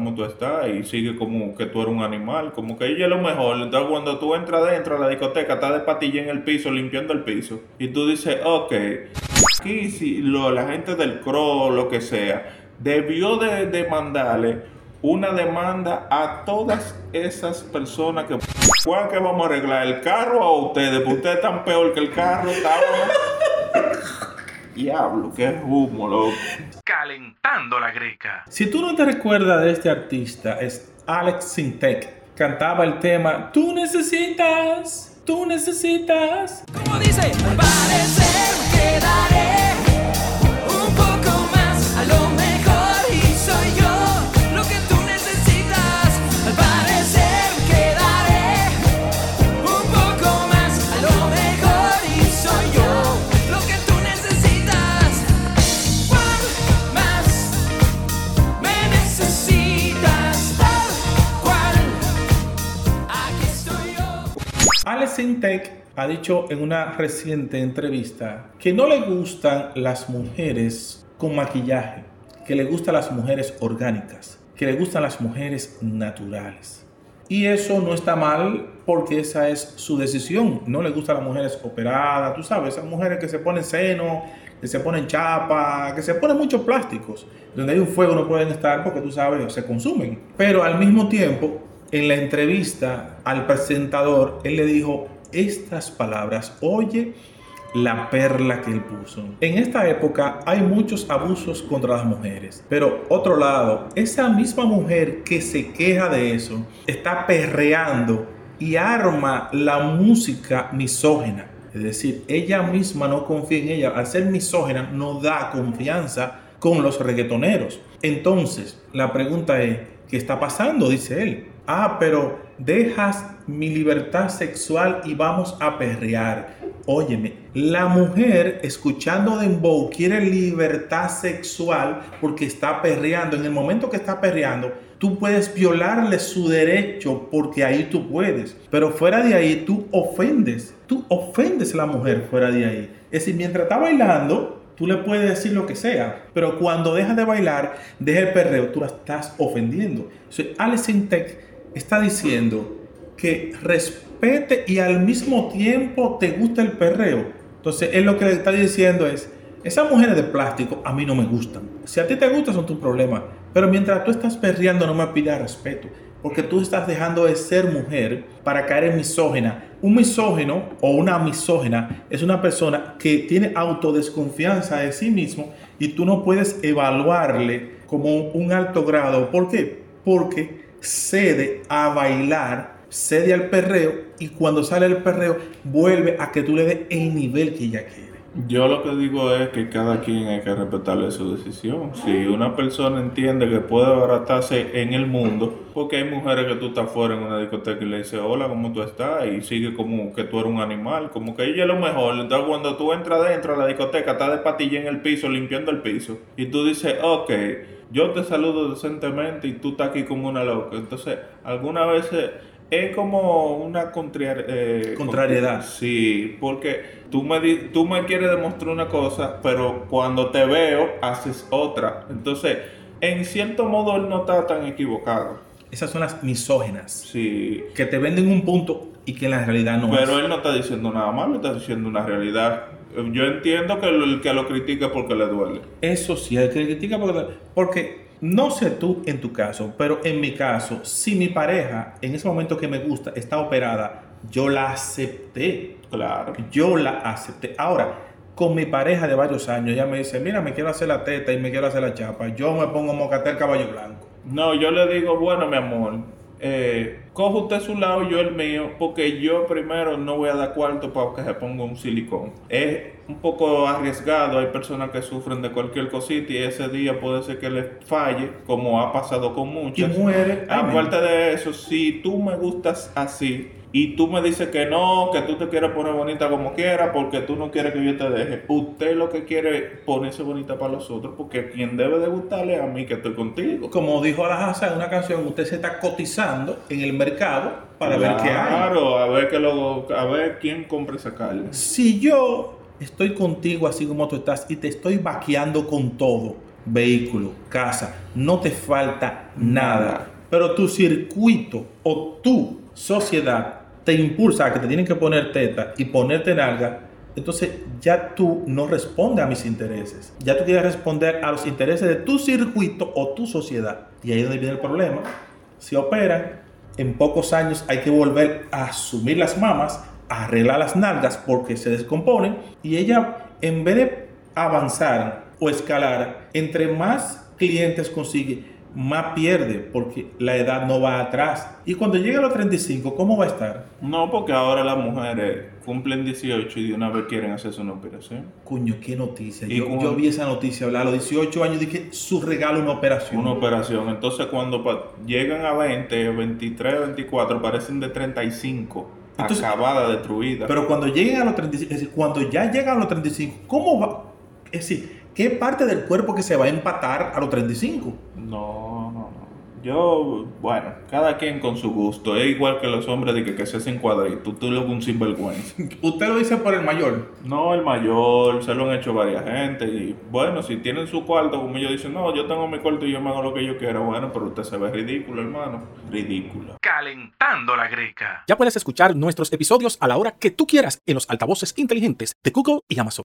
¿cómo tú estás? Y sigue como que tú eres un animal, como que ella es lo mejor. Entonces cuando tú entras dentro de la discoteca, estás de patilla en el piso, limpiando el piso, y tú dices, ok, aquí si la gente del CRO, lo que sea, debió de mandarle una demanda a todas esas personas que... ¿Cuál que vamos a arreglar? ¿El carro o a ustedes? Porque ustedes están peor que el carro, Diablo, qué humo, loco. Calentando la greca. Si tú no te recuerdas de este artista, es Alex Sintek. Cantaba el tema Tú necesitas. Como dice, al parecer quedaré un poco más, a lo mejor y soy yo lo que tú necesitas. Al parecer quedaré un poco más, a lo mejor y soy yo lo que tú necesitas. ¿Cuál más me necesitas? Tal cual, aquí estoy yo. Alex Sintek ha dicho en una reciente entrevista que no le gustan las mujeres con maquillaje, que le gustan las mujeres orgánicas, que le gustan las mujeres naturales. Y eso no está mal porque esa es su decisión. No le gustan las mujeres operadas, tú sabes, esas mujeres que se ponen seno, que se ponen chapa, que se ponen muchos plásticos. Donde hay un fuego no pueden estar porque tú sabes, se consumen. Pero al mismo tiempo, en la entrevista al presentador, él le dijo estas palabras: oye la perla que él puso. En esta época hay muchos abusos contra las mujeres, pero otro lado, esa misma mujer que se queja de eso está perreando y arma la música misógina. Es decir, ella misma no confía en ella. Al ser misógina no da confianza con los reggaetoneros. Entonces, la pregunta es, ¿qué está pasando? Dice él. Pero dejas mi libertad sexual y vamos a perrear. Óyeme, la mujer escuchando dembow quiere libertad sexual porque está perreando. En el momento que está perreando, tú puedes violarle su derecho porque ahí tú puedes. Pero fuera de ahí tú ofendes a la mujer fuera de ahí. Es decir, mientras está bailando, tú le puedes decir lo que sea, pero cuando deja de bailar, deja el perreo, tú la estás ofendiendo. Entonces, Alex Sintek está diciendo que respete y al mismo tiempo te gusta el perreo. Entonces, él lo que le está diciendo es, esas mujeres de plástico a mí no me gustan. Si a ti te gustan son tus problemas, pero mientras tú estás perreando no me pidas respeto, porque tú estás dejando de ser mujer para caer en misógina. Un misógino o una misógina es una persona que tiene autodesconfianza de sí mismo y tú no puedes evaluarle como un alto grado. ¿Por qué? Porque cede a bailar, cede al perreo y cuando sale el perreo vuelve a que tú le des el nivel que ella quiere. Yo lo que digo es que cada quien hay que respetarle su decisión. Si una persona entiende que puede abaratarse en el mundo, porque hay mujeres que tú estás fuera en una discoteca y le dices, hola, ¿cómo tú estás? Y sigue como que tú eres un animal, como que ella es lo mejor. Entonces cuando tú entras dentro de la discoteca, estás de patilla en el piso, limpiando el piso, y tú dices, ok, yo te saludo decentemente y tú estás aquí como una loca. Entonces, algunas veces es como una Contrariedad. Sí, porque tú me quieres demostrar una cosa, pero cuando te veo, haces otra. Entonces, en cierto modo, él no está tan equivocado. Esas son las misóginas. Sí. Que te venden un punto y que en la realidad no es. Pero él no está diciendo nada malo, está diciendo una realidad. Yo entiendo que el que lo critica es porque le duele. Eso sí, el que le critica porque no sé tú en tu caso, pero en mi caso, si mi pareja en ese momento que me gusta está operada, yo la acepté. Claro. Yo la acepté. Ahora, con mi pareja de varios años, ella me dice, mira, me quiero hacer la teta y me quiero hacer la chapa. Yo me pongo mocatel caballo blanco. No, yo le digo, bueno, mi amor, coja usted su lado y yo el mío, porque yo primero no voy a dar cuarto para que se ponga un silicón. Es un poco arriesgado, hay personas que sufren de cualquier cosita y ese día puede ser que les falle, como ha pasado con muchas. Y muere. Aparte de eso, si tú me gustas así y tú me dices que no, que tú te quieres poner bonita como quieras porque tú no quieres que yo te deje, usted lo que quiere es ponerse bonita para los otros, porque quien debe de gustarle a mí que estoy contigo. Como dijo la Haza en una canción, usted se está cotizando en el mercado para ver qué hay. Claro, a ver quién compra esa carne. Si yo estoy contigo así como tú estás y te estoy vaqueando con todo, vehículo, casa, no te falta nada. Pero tu circuito o tu sociedad te impulsa a que te tienen que poner teta y ponerte nalga. Entonces ya tú no respondes a mis intereses. Ya tú quieres responder a los intereses de tu circuito o tu sociedad. Y ahí es donde viene el problema. Si operan, en pocos años hay que volver a asumir las mamas, a arreglar las nalgas porque se descomponen. Y ella, en vez de avanzar o escalar, entre más clientes consigue, más pierde porque la edad no va atrás. Y cuando llegue a los 35, ¿cómo va a estar? No, porque ahora las mujeres cumplen 18 y de una vez quieren hacerse una operación. Coño, qué noticia. Y Yo vi esa noticia hablar a los 18 años, dije, su regalo una operación. Una operación. Entonces cuando llegan a 20, 23, 24, parecen de 35. Entonces, acabada, destruida. Pero cuando lleguen a los 35, es decir, cuando ya llegan a los 35, ¿cómo va? Es decir, ¿qué parte del cuerpo que se va a empatar a los 35? No. Yo, bueno, cada quien con su gusto. Es igual que los hombres de que se hacen cuadritos. Tú lo un sinvergüenza. Usted lo dice por el mayor. No, el mayor, se lo han hecho varias gente. Y bueno, si tienen su cuarto, como ellos dicen, no, yo tengo mi cuarto y yo me hago lo que yo quiera. Bueno, pero usted se ve ridículo, hermano. Ridículo. Calentando la Greca. Ya puedes escuchar nuestros episodios a la hora que tú quieras en los altavoces inteligentes de Google y Amazon.